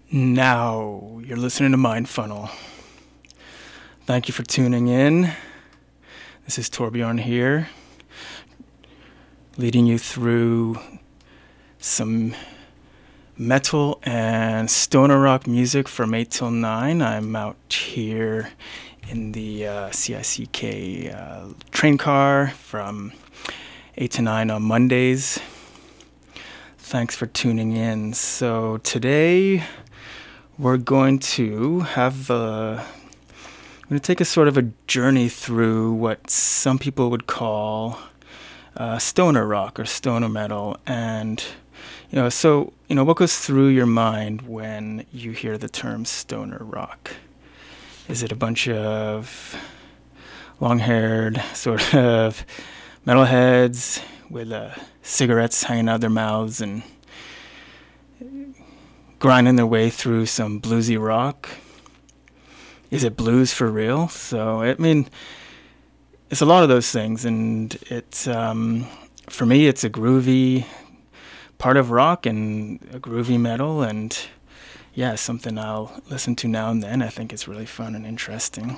Now you're listening to Mind Funnel. Thank you for tuning in. This is Torbjorn here, leading you through some metal and stoner rock music from 8 till 9. I'm out here in the CICK train car from 8 to 9 on Mondays. Thanks for tuning in. So today we're going to take a sort of a journey through what some people would call stoner rock or stoner metal. And, what goes through your mind when you hear the term stoner rock? Is it a bunch of long-haired sort of metalheads with cigarettes hanging out their mouths and grinding their way through some bluesy rock? Is it blues for real? So, it's a lot of those things, and it's, for me, it's a groovy part of rock and a groovy metal, and yeah, something I'll listen to now and then. I think it's really fun and interesting.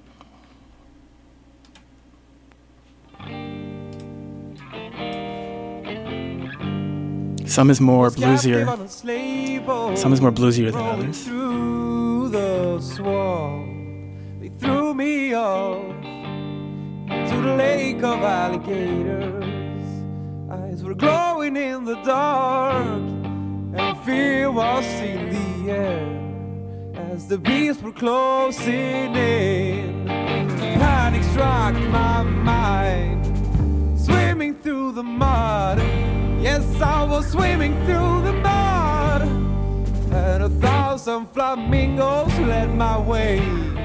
Some is more bluesier. Some is more bluesier than others. Through the swamp, they threw me off into the lake of alligators. Eyes were glowing in the dark, and fear was in the air as the beasts were closing in. Panic struck my mind, swimming through the mud. Yes, I was swimming through the mud, and 1,000 flamingos led my way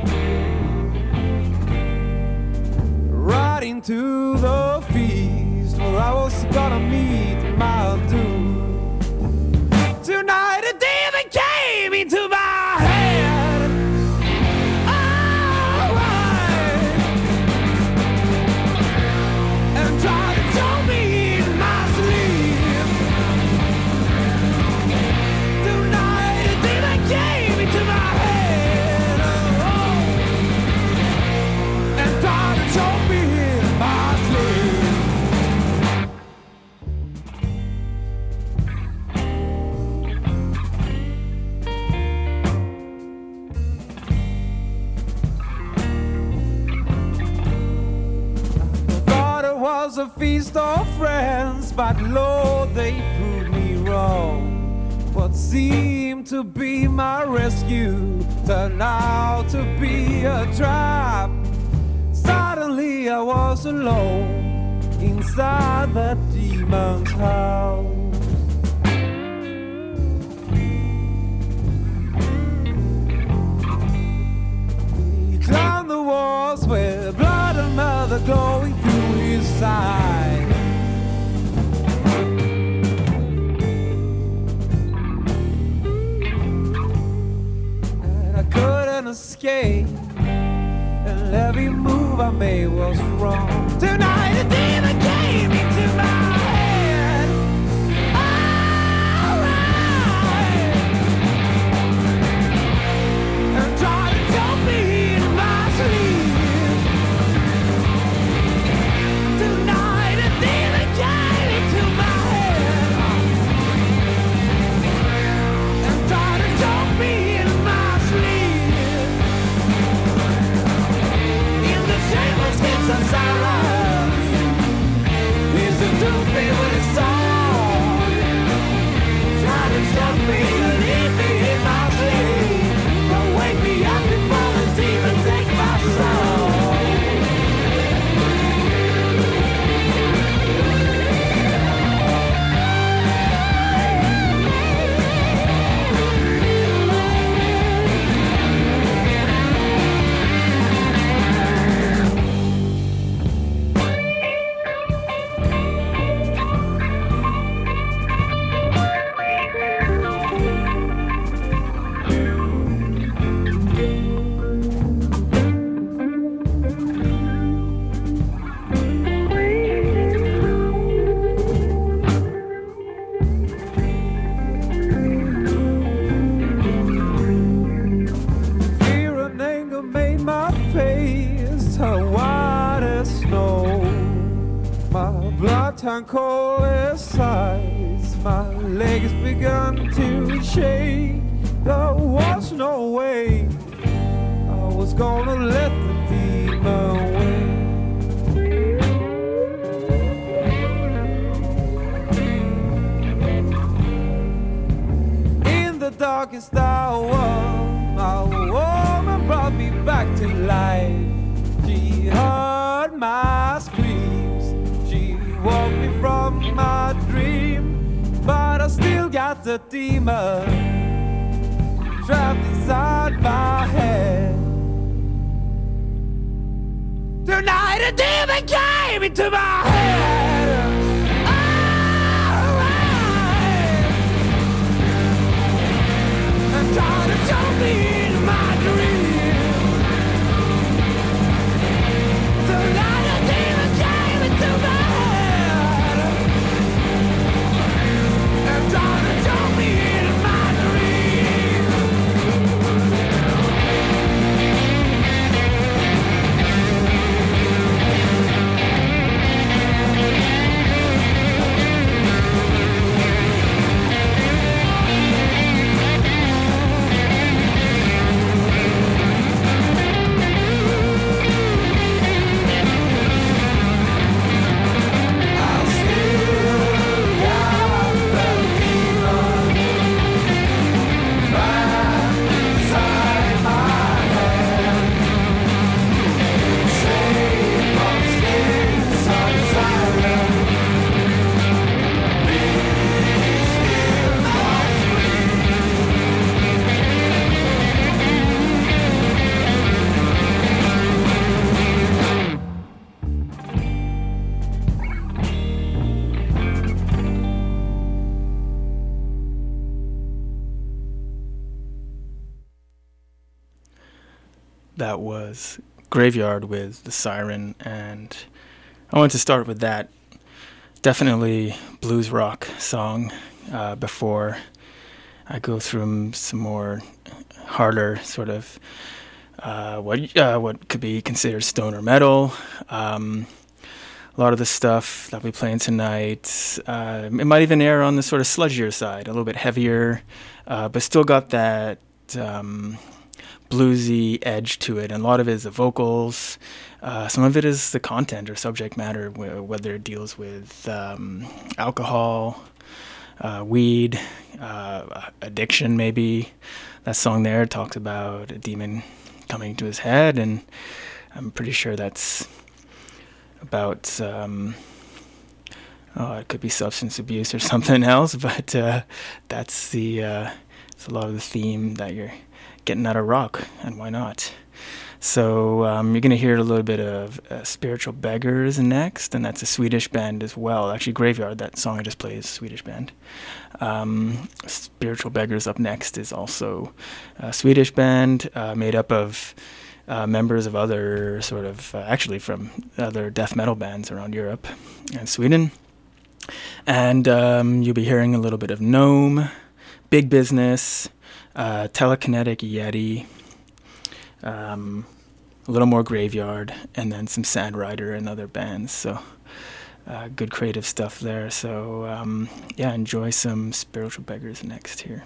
right into the feast where I was gonna meet my doom. Tonight a demon came into my head. Alright. And tried to tell me in my sleep. Tonight a demon came into my head. And tried to show me in my sleep. Thought it was a feast of friends, but Lord, they proved me wrong. What seemed to be my rescue turned out to be a trap. Suddenly I was alone inside that demon's house. He climbed the walls with blood and mother glowing through his side. And I couldn't escape, and every move I made was wrong. Tonight a demon came into my head. Alright. And tried to jump me in my sleep. Tonight a demon came into my head. And tried to jump me in my sleep. In the shape of skins and silence. legs begun to shake. There was no way I was gonna let the demon win. In the darkest hour, my woman brought me back to life. She heard my screams, she woke me from my dream. But I still got the demon trapped inside my head. Tonight a demon came into my head. Alright. And trying to show me in my dream. Tonight a demon came into my head. And trying to show me in my dream. That was Graveyard with The Siren, and I wanted to start with that definitely blues rock song before I go through some more harder sort of what could be considered stoner metal. A lot of the stuff that we're playing tonight, it might even err on the sort of sludgier side, a little bit heavier, but still got that bluesy edge to it, and a lot of it is the vocals. Some of it is the content or subject matter, whether it deals with alcohol, weed, addiction maybe. That song there talks about a demon coming to his head, and I'm pretty sure that's about, it could be substance abuse or something else, but that's it's a lot of the theme that you're getting out of rock, and why not? So you're going to hear a little bit of Spiritual Beggars next, and that's a Swedish band as well. Actually, Graveyard, that song I just played, is a Swedish band. Spiritual Beggars up next is also a Swedish band made up of members of other sort of, actually from other death metal bands around Europe and Sweden. And you'll be hearing a little bit of Gnome, Big Business, Telekinetic Yeti, a little more Graveyard, and then some Sandrider and other bands. So good creative stuff there. So yeah, enjoy some Spiritual Beggars next here.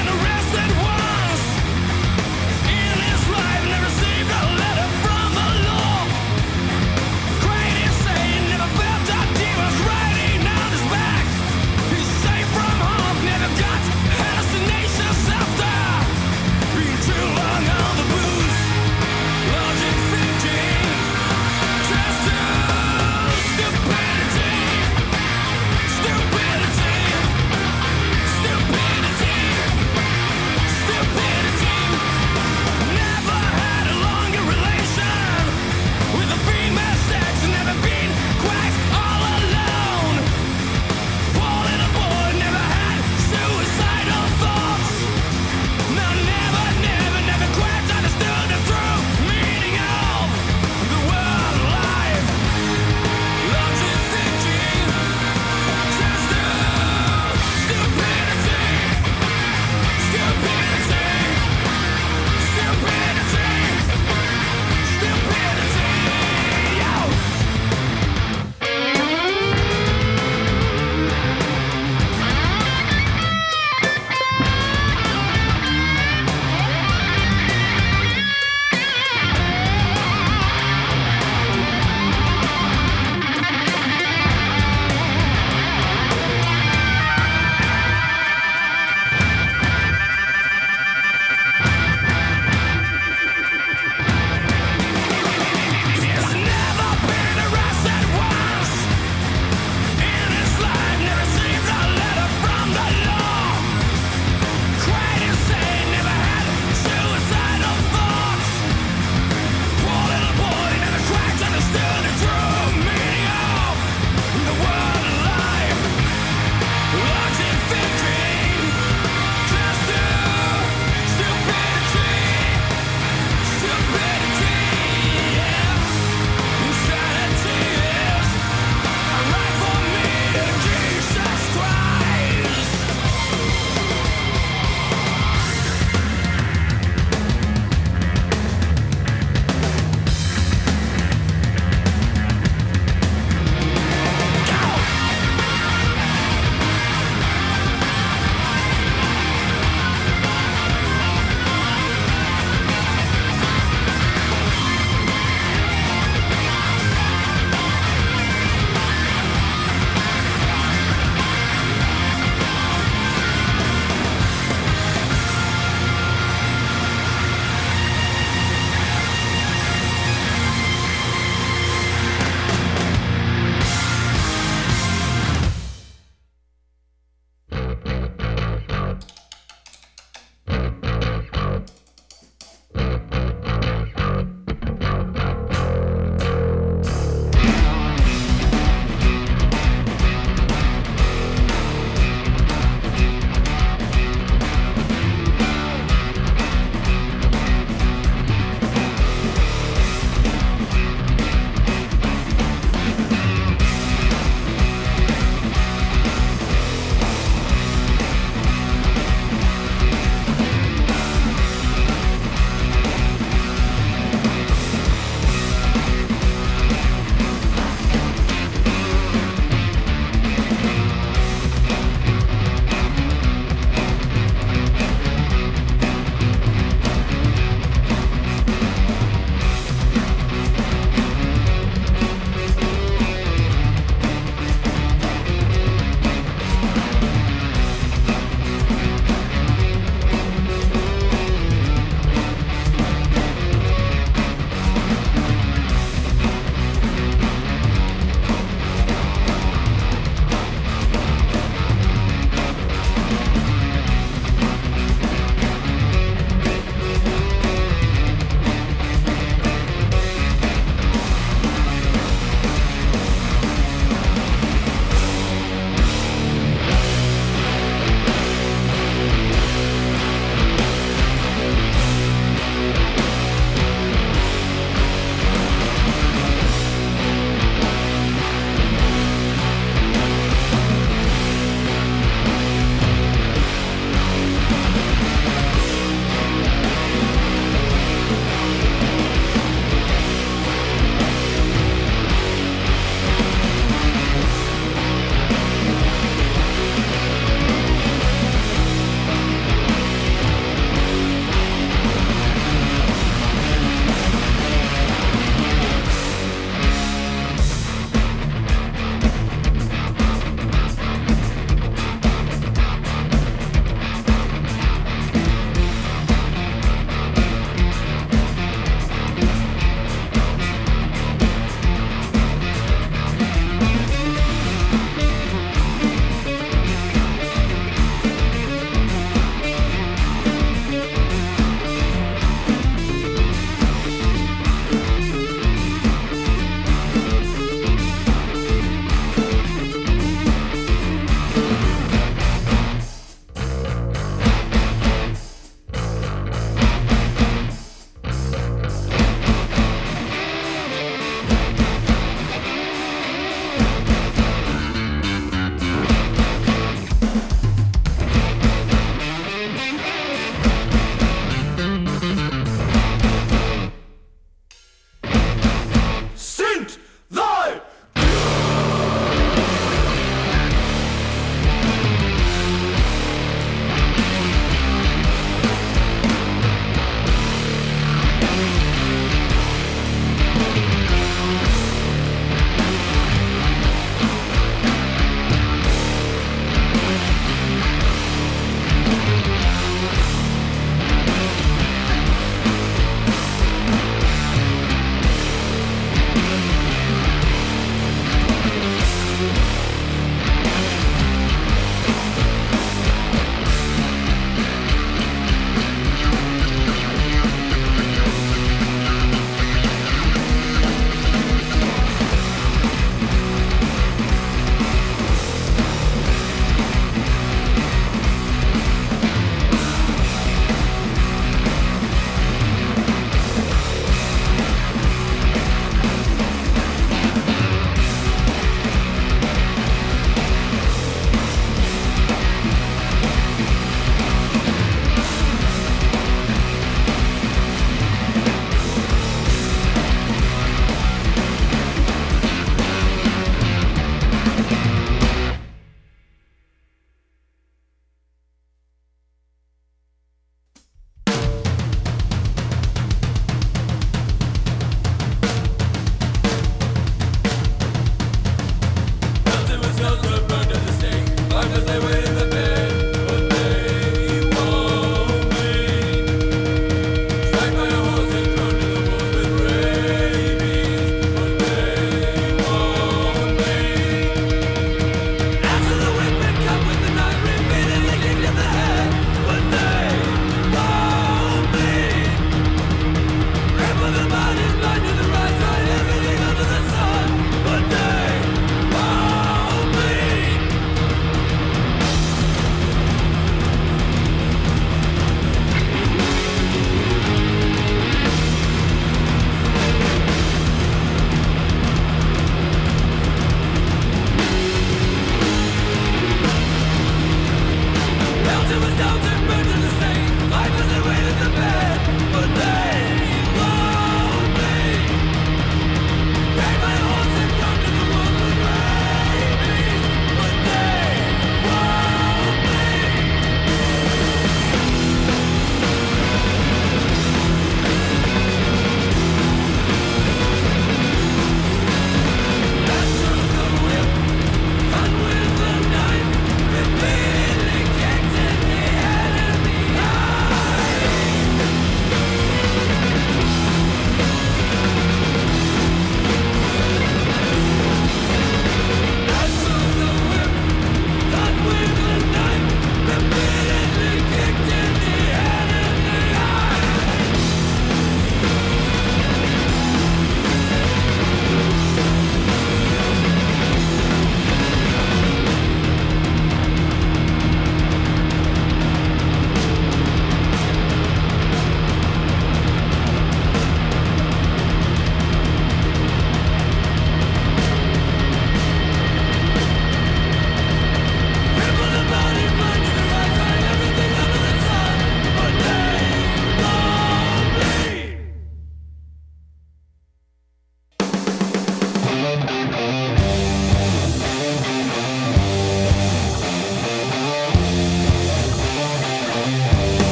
Never received a letter from a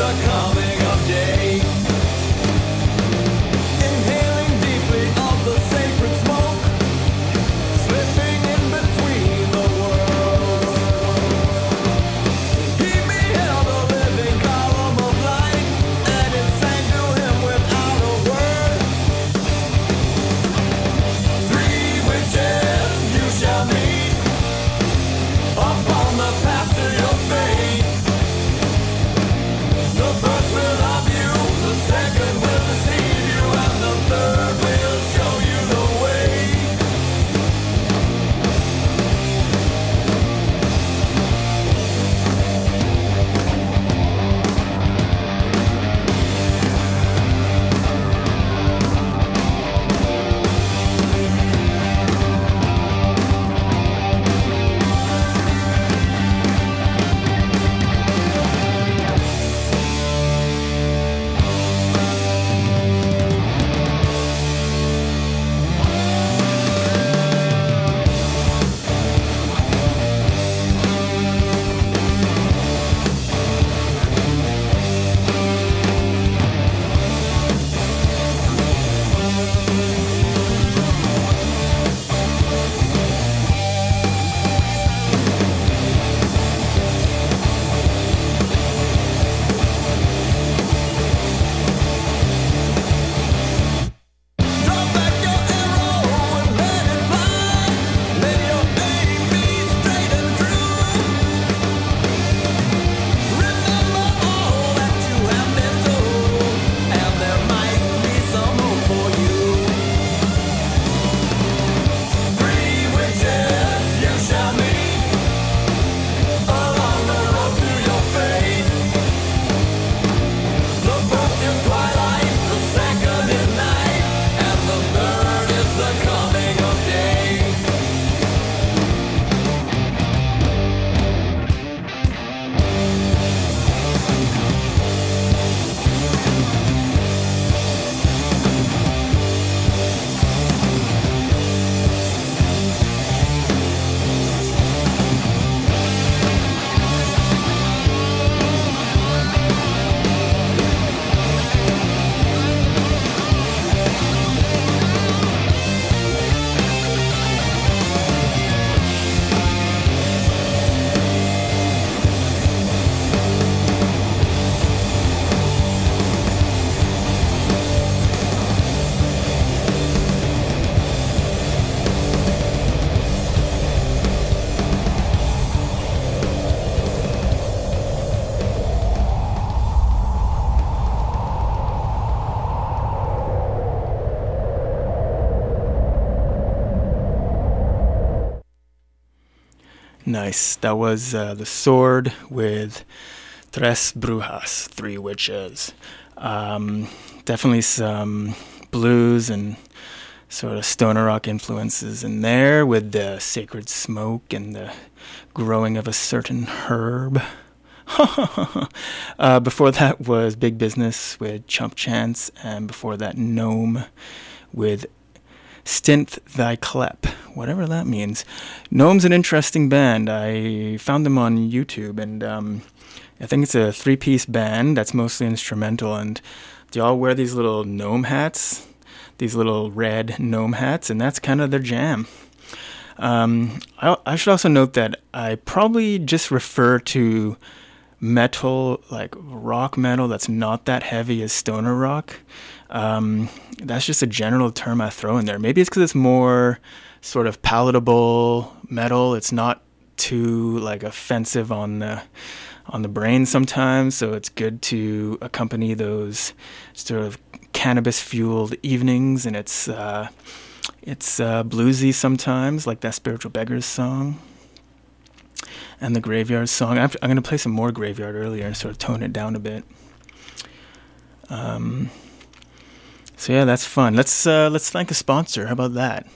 the coming of day. Inhaling deeply of the sacred smoke, slipping in between the worlds. He beheld a living column of light, and it sang to him without a word. Three witches you shall meet upon the path to your fate. The first will love you, the second will deceive you, and the third will show you the way. Drop back your arrow and let it fly. Let your aim be straight and true. Remember all that you have been told, and there might be some hope for you. Three witches you shall meet along the road to your fate. The first is twilight, the second is night, and the third is the coming of day. Nice. That was The Sword with Tres Brujas, Three Witches. Definitely some blues and sort of stoner rock influences in there with the sacred smoke and the growing of a certain herb. Before that was Big Business with Chump Chance, and before that Gnome with Stint Thy Clep, whatever that means. Gnome's an interesting band. I found them on YouTube, and I think it's a 3-piece band that's mostly instrumental, and they all wear these little gnome hats, these little red gnome hats, and that's kind of their jam. I should also note that I probably just refer to metal, like rock metal, that's not that heavy as stoner rock. That's just a general term I throw in there. Maybe it's because it's more sort of palatable metal. It's not too like offensive on the brain sometimes, so it's good to accompany those sort of cannabis-fueled evenings, and it's bluesy sometimes, like that Spiritual Beggars song and the Graveyard song. I'm going to play some more Graveyard earlier and sort of tone it down a bit. So yeah, that's fun. Let's thank a sponsor. How about that?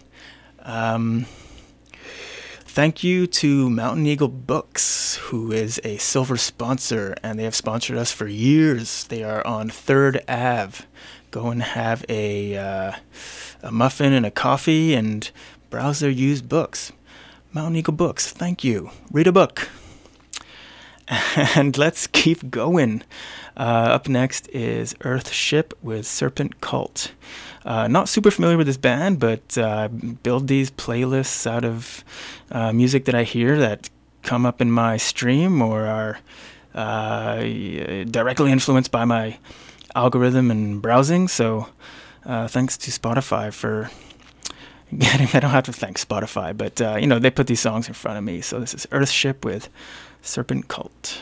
Thank you to Mountain Eagle Books, who is a silver sponsor, and they have sponsored us for years. They are on 3rd Ave. Go and have a muffin and a coffee and browse their used books. Mountain Eagle Books, thank you. Read a book. And let's keep going. Up next is Earthship with Serpent Cult. Not super familiar with this band, but build these playlists out of music that I hear that come up in my stream or are directly influenced by my algorithm and browsing. So thanks to Spotify for getting, I don't have to thank Spotify, but they put these songs in front of me. So this is Earthship with Serpent Cult.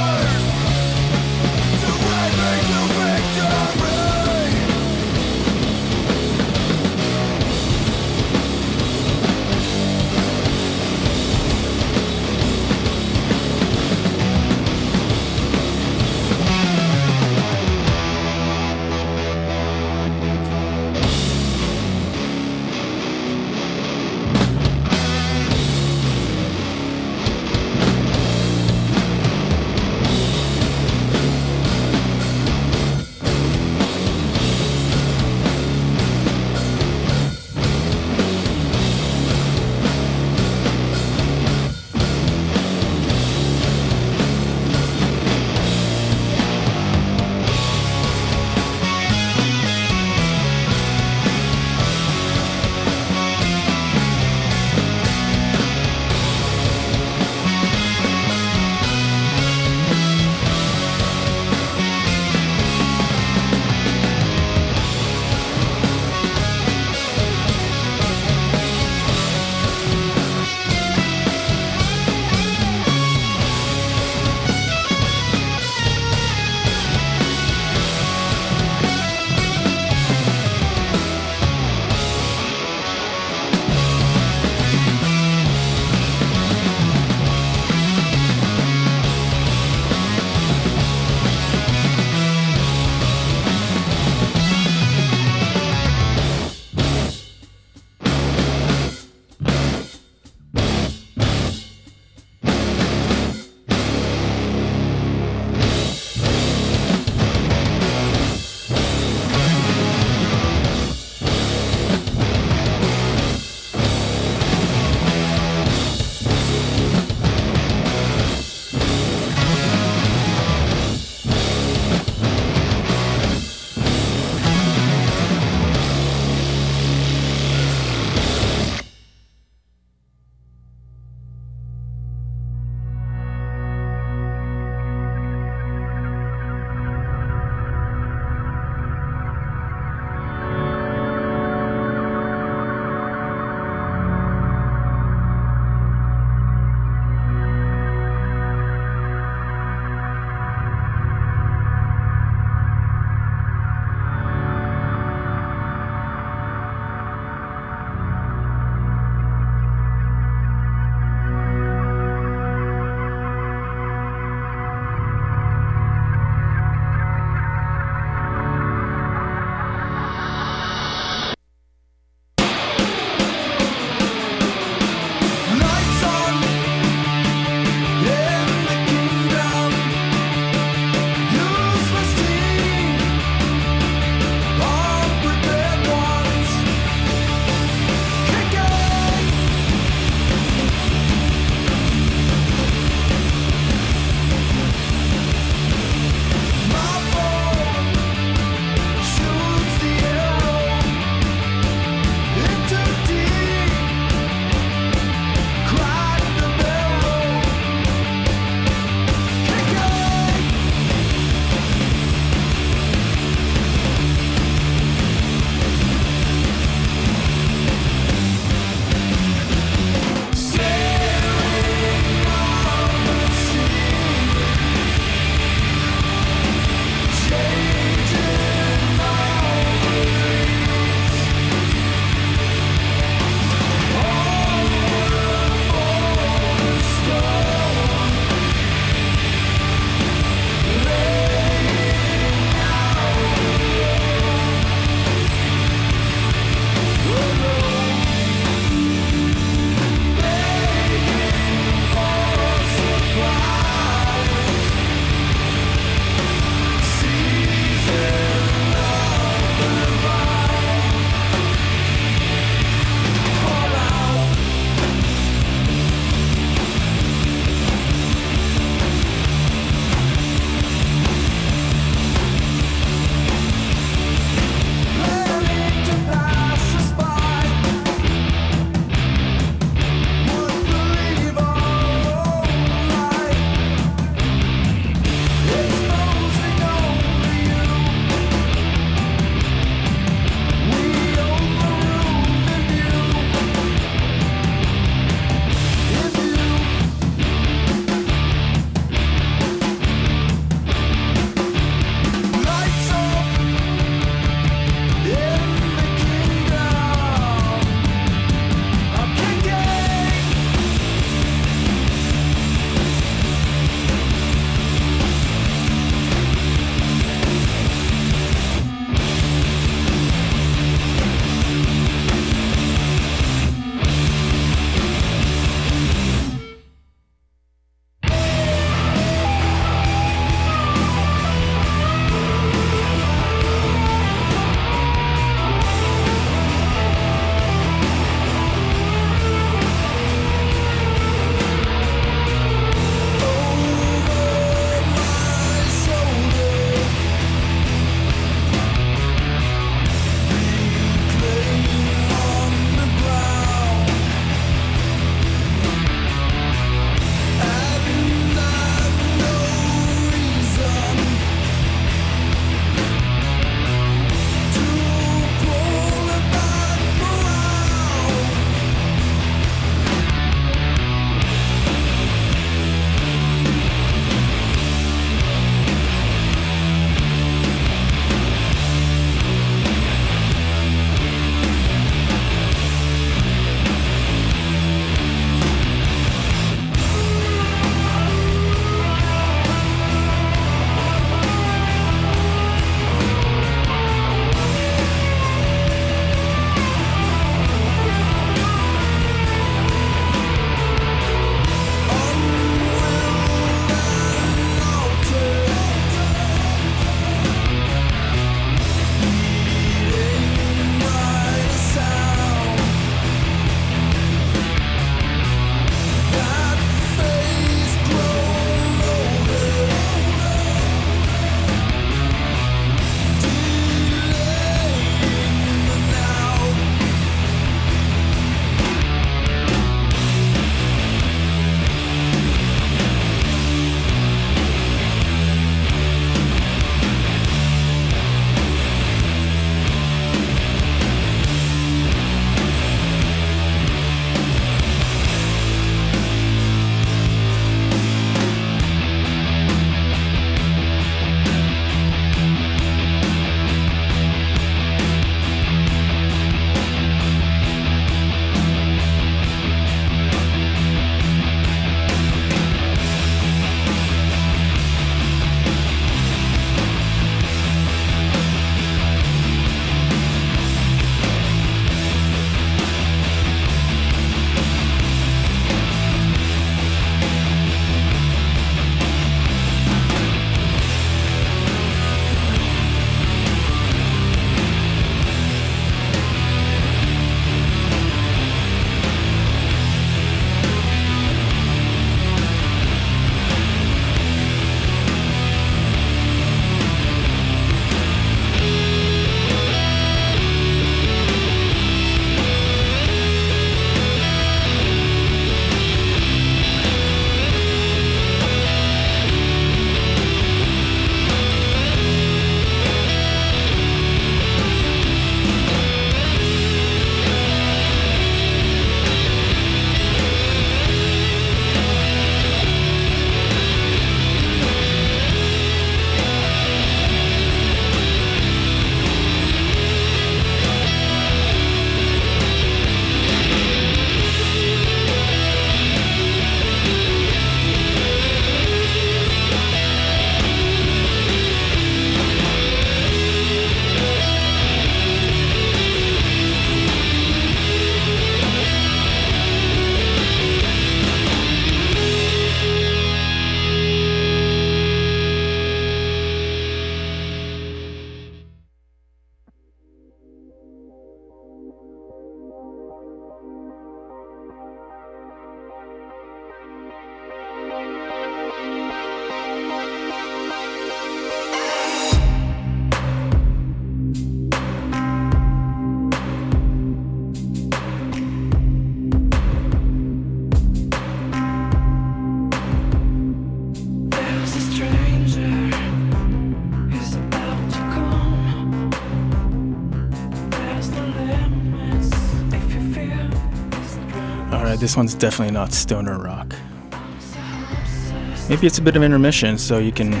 this one's definitely not stoner rock. Maybe it's a bit of intermission so you can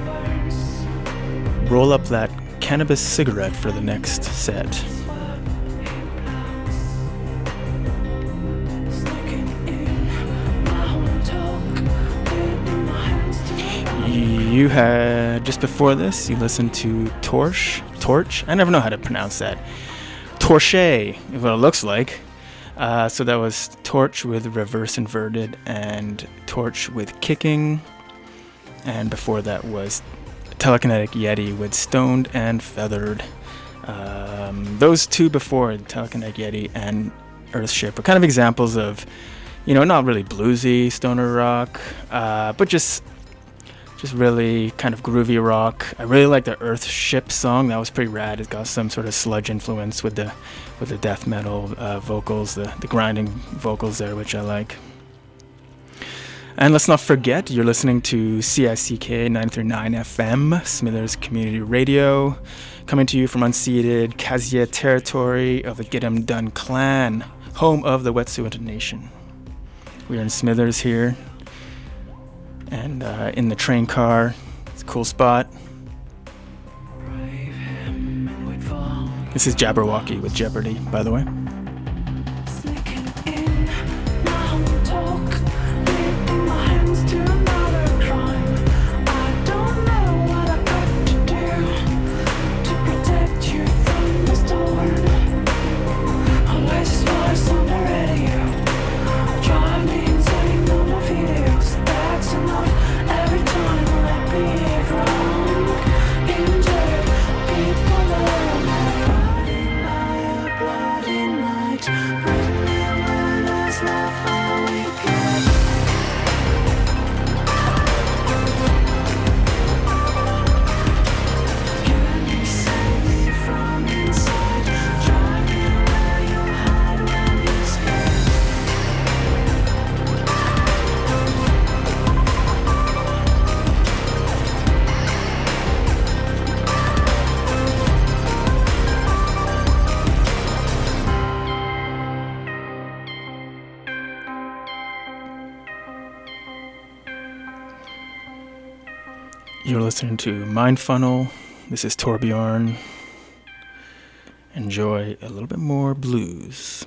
roll up that cannabis cigarette for the next set. You had, just before this, you listened to Torch? I never know how to pronounce that. Torche is what it looks like. So that was Torch with Reverse Inverted and Torch with Kicking. And before that was Telekinetic Yeti with Stoned and Feathered. Those two before, Telekinetic Yeti and Earthship, are kind of examples of, not really bluesy stoner rock, but just really kind of groovy rock. I really like the Earthship song. That was pretty rad. It got some sort of sludge influence with the death metal vocals, the grinding vocals there, which I like. And let's not forget, you're listening to CICK 93.9 FM, Smithers Community Radio, coming to you from unceded Kasia territory of the Get 'Em Done clan, home of the Wet'suwet'en Nation. We are in Smithers here. And in the train car, it's a cool spot. This is Jabberwocky with Jeopardy, by the way. You're listening to Mind Funnel. This is Torbjorn. Enjoy a little bit more blues.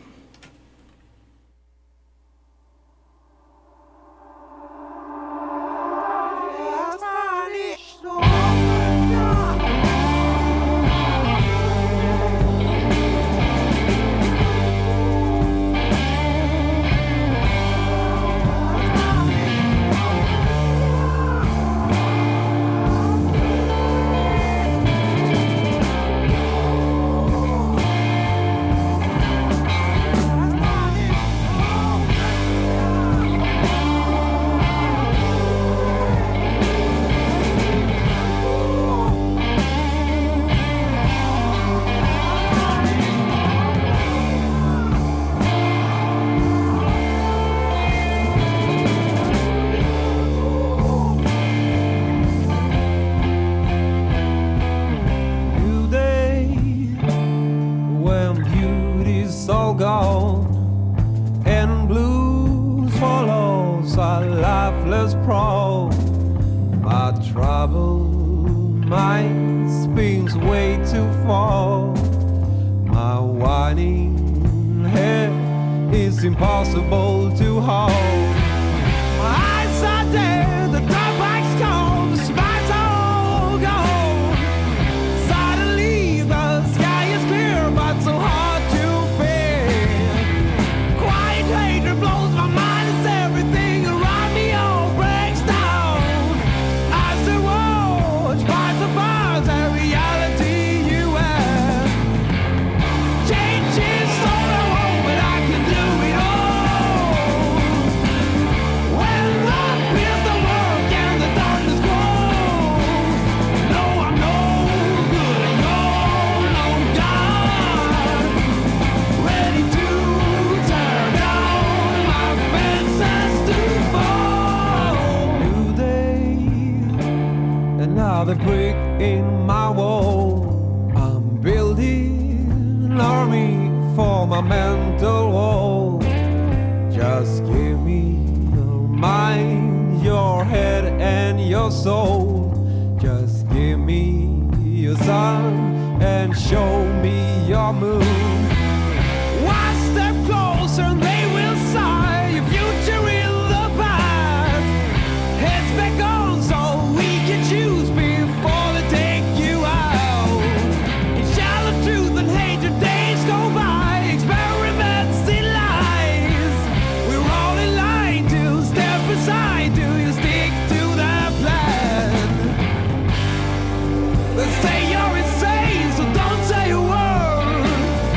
Just give me your mind, your head and your soul. Just give me your sun and show me your moon. One step closer and they will sigh. Your future in the past. Heads back on so we can choose before they take you out. In shallow truth and hate, your days go by. Experiments in lies. We're all in line to step aside. Do you stick to the plan? They say you're insane, so don't say a word.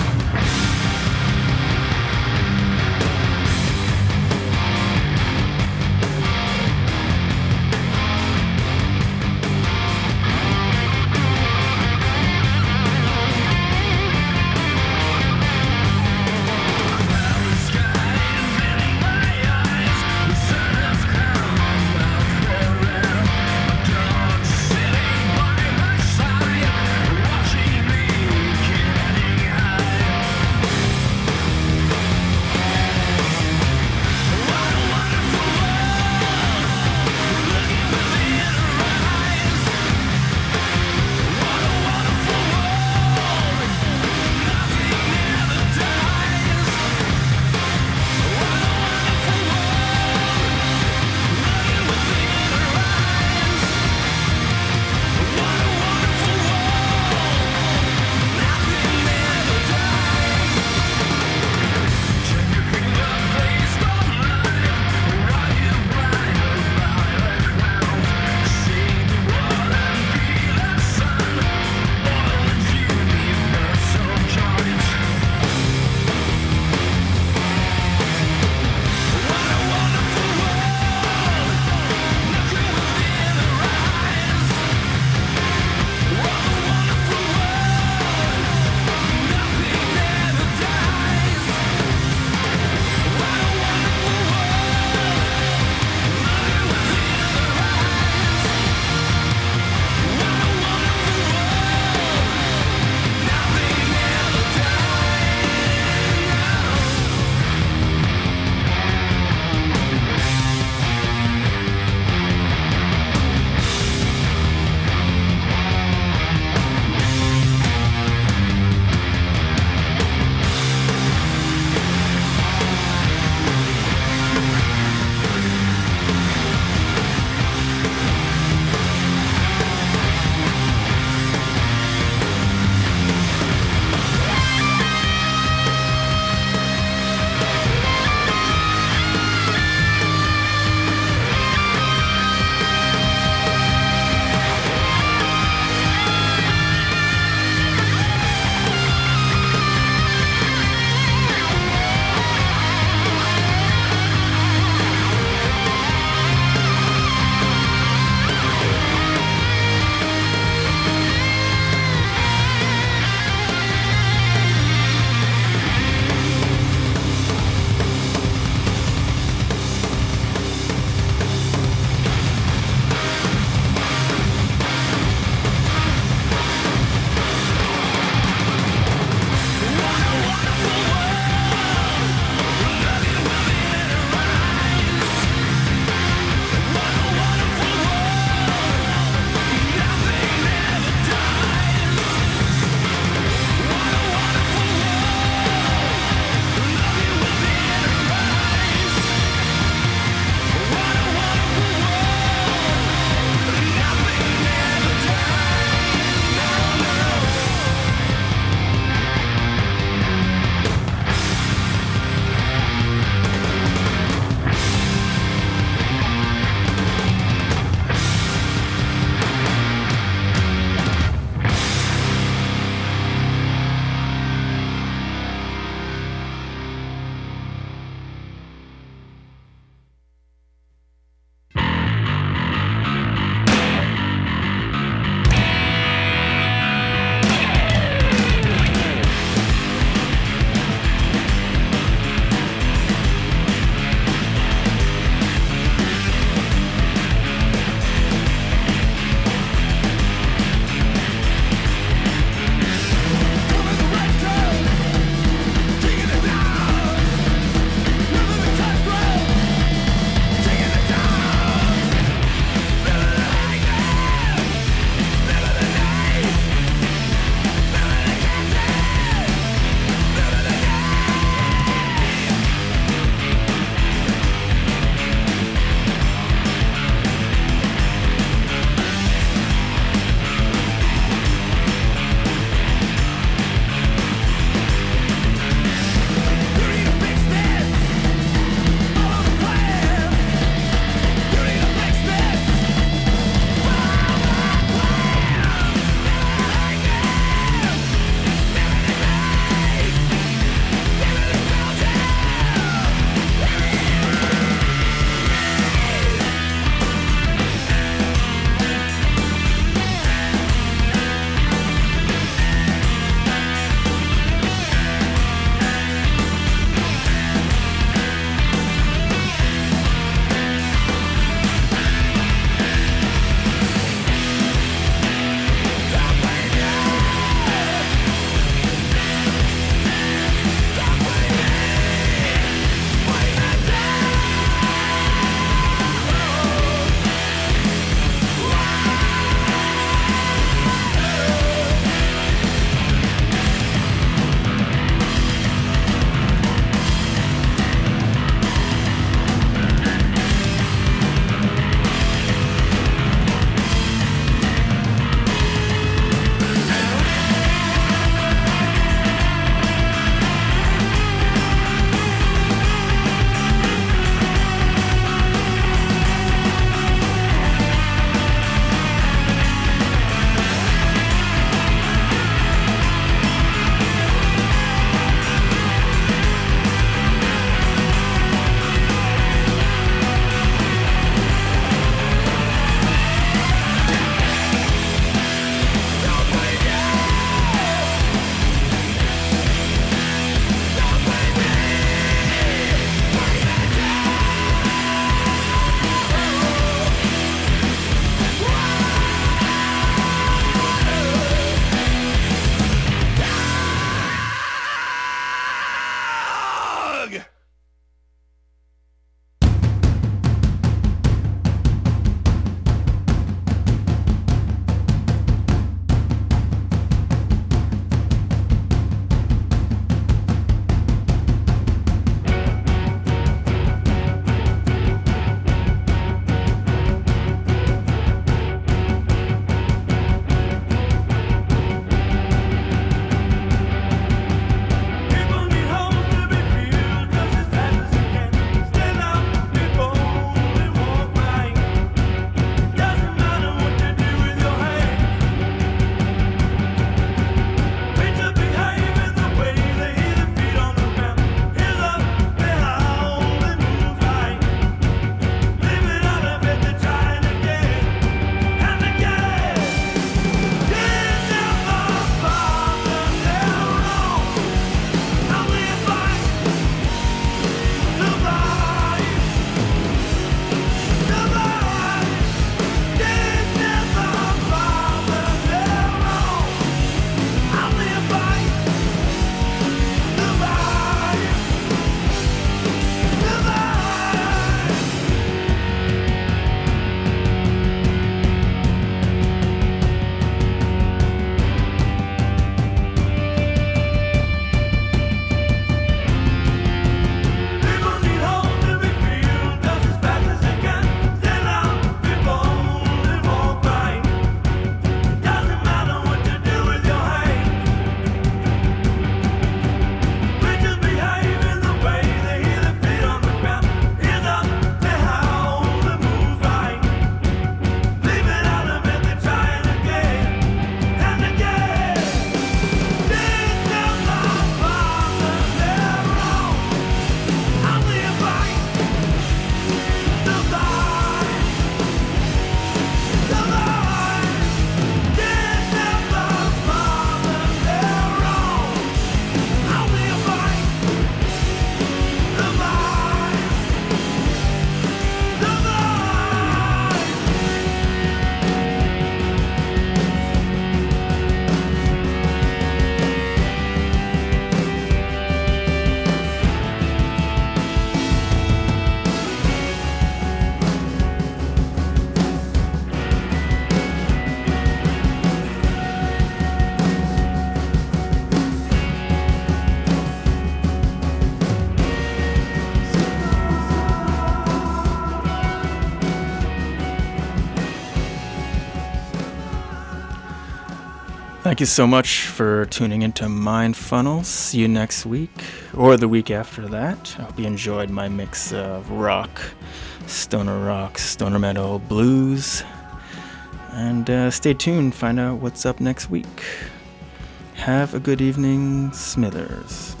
Thank you so much for tuning into Mind Funnels. See you next week or the week after that. I hope you enjoyed my mix of rock, stoner metal, blues. And stay tuned, find out what's up next week. Have a good evening, Smithers.